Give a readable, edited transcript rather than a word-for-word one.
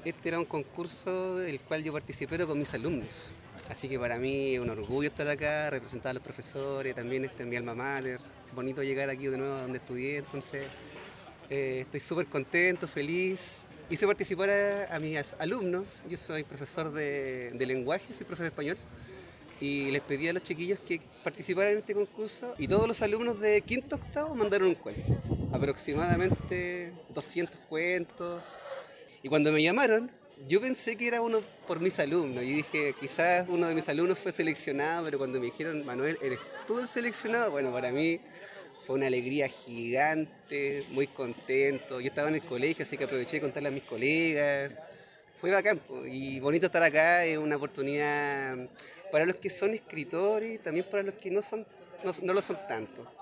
Este era un concurso del cual yo participé pero con mis alumnos. Así que para mí es un orgullo estar acá, representar a los profesores, también este es mi alma mater. Bonito llegar aquí de nuevo a donde estudié, entonces estoy súper contento, feliz. Hice participar a mis alumnos, yo soy profesor de lenguaje, soy profesor de español, y les pedí a los chiquillos que participaran en este concurso y todos los alumnos de quinto a octavo mandaron un cuento, aproximadamente 200 cuentos. Y cuando me llamaron, yo pensé que era uno por mis alumnos. Y dije, quizás uno de mis alumnos fue seleccionado, pero cuando me dijeron, Manuel, ¿eres tú el seleccionado? Bueno, para mí fue una alegría gigante, muy contento. Yo estaba en el colegio, así que aproveché de contarle a mis colegas. Fue bacán, po, y bonito estar acá, es una oportunidad para los que son escritores, también para los que no lo son tanto.